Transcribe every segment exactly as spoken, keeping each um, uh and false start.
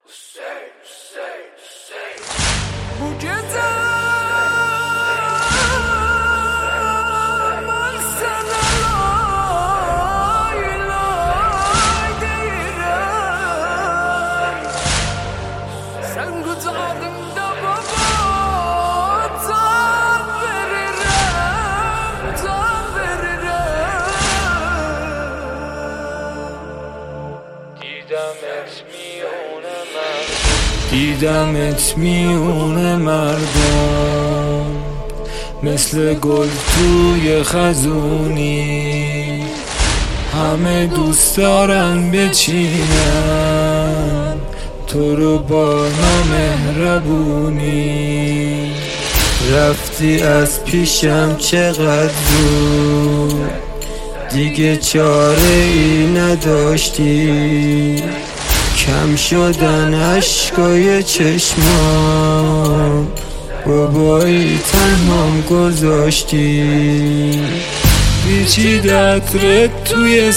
Bu gece ben sana lay lay deyirəm. Sen kucağımda baba can verirəm, can verirəm. Didem etmiyone merdum دیدم اتمیون مردم مثل گل توی خزونی همه دوست دارن بچینن تو رو با نامهربونی رفتی از پیشم چقدر زود دیگه چاره ای نداشتی کم شدن عشقای چشمام بابایی تنهام گذاشتی پیچید عطرت توی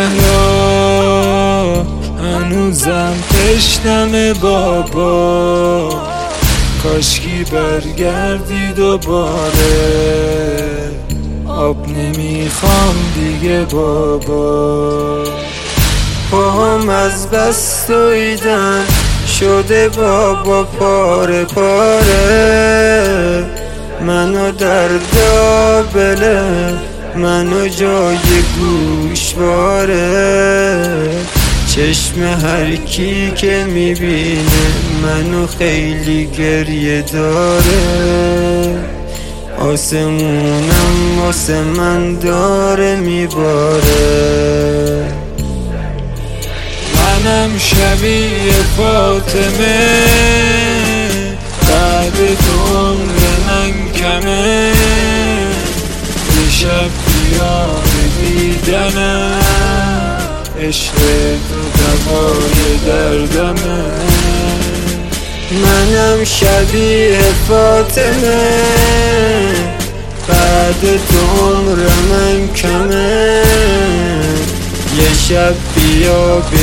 صحرا هنوزم تشنمه بابا کاشکی برگردی دوباره آب نمیخوام دیگه بابا پاهم از بس دویدن شده بابا پاره پاره منو در دابله منو جای گوشواره چشم هر کی که میبینه منو خیلی گریه داره آسمونم واسه من داره میباره منم شبیه فاطمه بعد تو عمر من کمه یه شب بیا دیدنم عشق تو دوای دردمه منم شبیه فاطمه بعد تو عمر من کمه یه شب بیا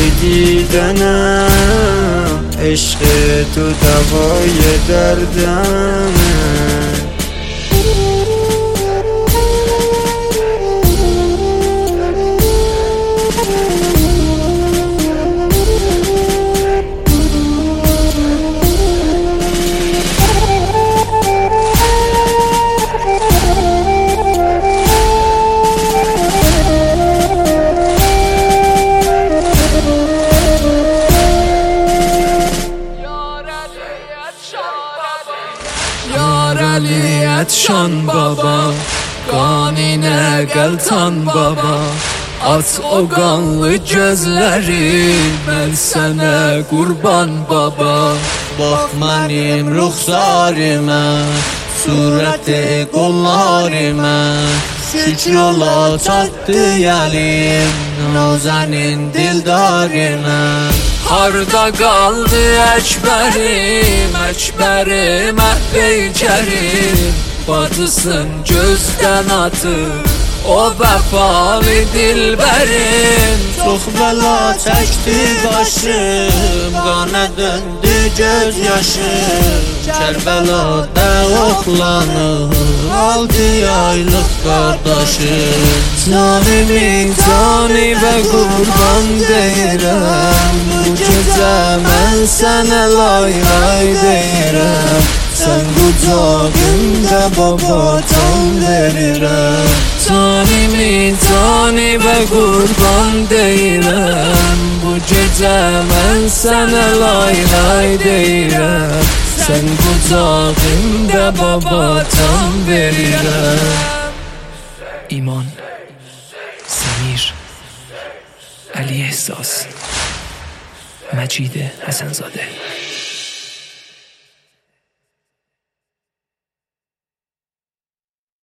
بدیدنم عشق تو دوای دردمه Yar şan baba Qanine qəltan baba Aç o qanlı gözlərin Mən sənə qurban baba Bax mənim ruxsarimə Surəti qollarımə Şükür ola çatdı yəlim Nazənin dildarımə Harda qaldı əkbərim, əkbərim, əhbeykərim Bacısın gözdən atıb, o vəfalı dilbərim Çox bəla çəkdi başım, qana döndü göz yaşım Kərbəlada oxlanıb, altı aylıq qardaşım Canimin cani və qurban deyirəm Bu gecə mən sənə lay lay deyirəm Sən qucağımda baba can verirəm Canimin cani və qurban deyirəm Bu gecə mən sənə lay lay deyirəm Sən qucağımda baba can verirəm ایمان سمیر علی احساس مجید حسنزاده